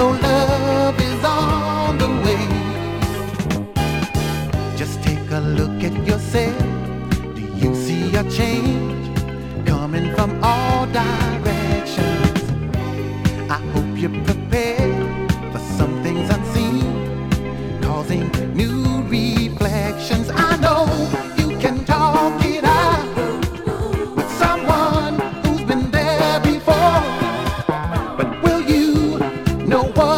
know love is on the way. Just take a look at yourself. Do you see a change coming from all directions? I hope you're prepared for some things unseen, causing new reflections. I know you can talk it out with someone who's been there before, but will you know what